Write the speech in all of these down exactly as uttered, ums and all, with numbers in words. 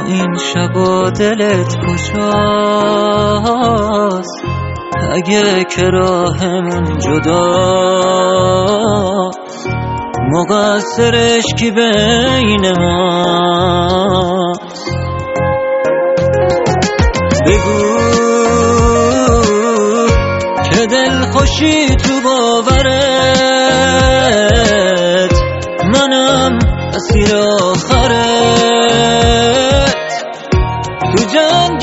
این شبا دلت کجاست؟ اگه که راهمون جداست مقصرش کی بین ماست؟ بگو که دل خوشی تو باورت، منم اسیر آخرت، تو جنگ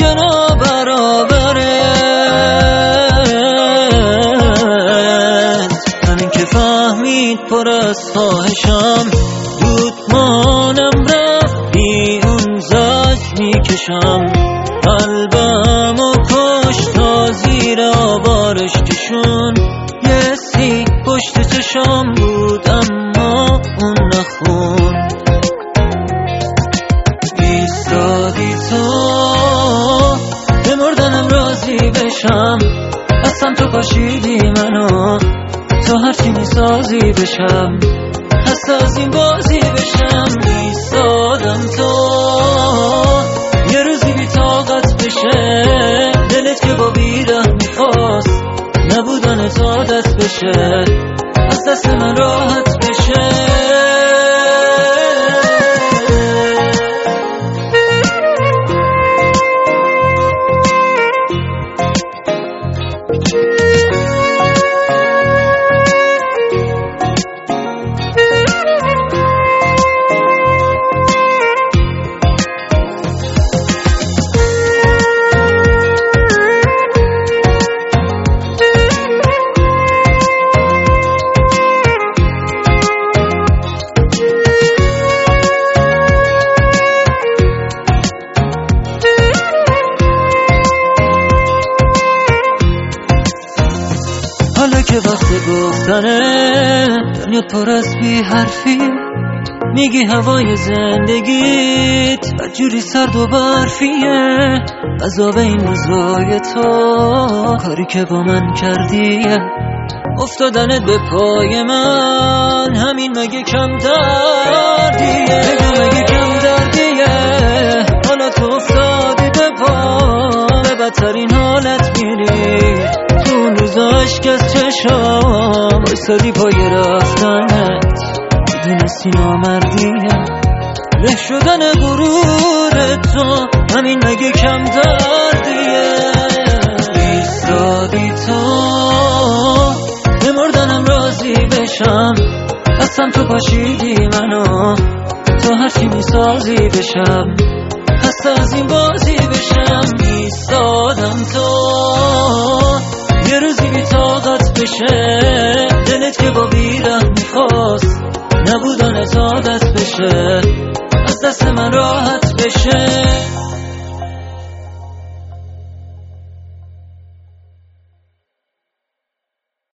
نابرابرت. همین که فهمید پر از خواهشم، زود مانم رفت بی اون زج میکشم. قلبم و کش تا زیر آوارش کشون. یه سی پشت چشم بود اما اون نخون. ایستادی تو به مردنم راضی بشم، اصلا تو پاشیدی منو تو هرچی میسازی بشم، هست از این بازی بشم. ایستادم تو یه روزی بی طاقت بشه، دلت که با بیره میخواست نبودن تو عادت بشه، از دست من راحت بشه. حالا که وقت گفتنه، دنیا پر از بی حرفی، میگی هوای زندگیت بدجوری سرد و برفیه. عذاب این روزای تو کاری که با من کردیه، افتادنت به پای من همین مگه کم دردیه؟ مگه کم دردیه؟ حالا تو افتادی به پا، به بدترین حالت میری. تو اون روزاش که از چشام بایستادی پای رفتنت، میدونستی نامردیه. له شدن غرور تو همین مگه کم دردیه؟ ایستادی تو به مردنم راضی بشم، اصلا تو پاشیدی منو تو هرچی میسازی بشم، هست از این بازی بشم. ایستادم تو یه روزی بی طاقت بشه، دلت که با بیره میخواست نبودن عادت بشه، از دست من راحت بشه.